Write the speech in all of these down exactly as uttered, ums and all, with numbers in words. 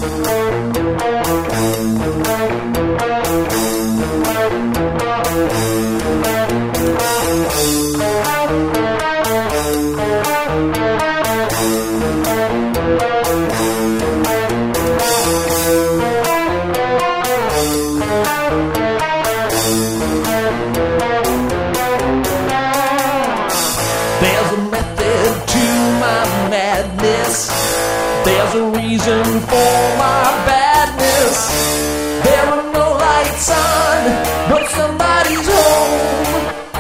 There's a method to my madness. There's a reason for my badness. There are no lights on, but somebody's home,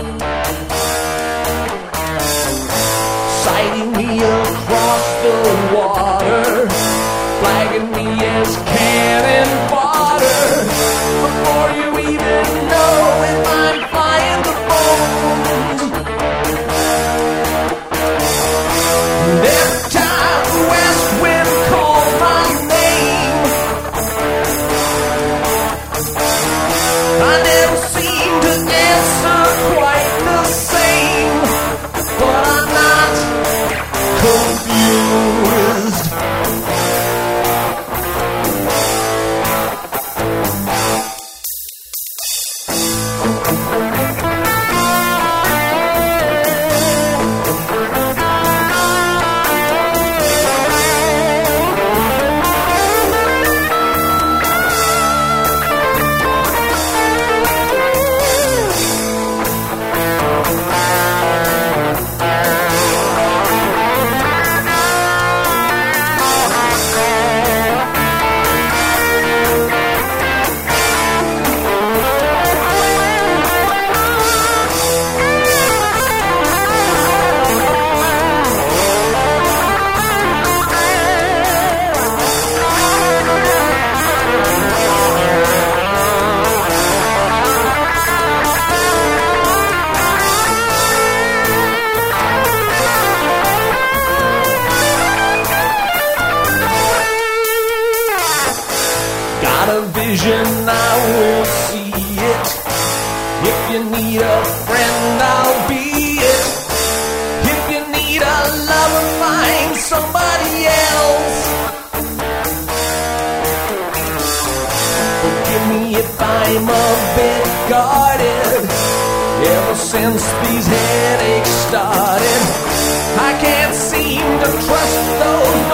sighting me across the water, flagging me as cannon fodder. Before you even know it, I'm flying the bones. And every time the west wind calls my name, I never seem to answer quite the same. But I'm not confused. Got a vision, I will see it. If you need a friend, I'll be it. If you need a lover, find somebody else. Forgive me if I'm a bit guarded. Ever since these headaches started, I can't seem to trust those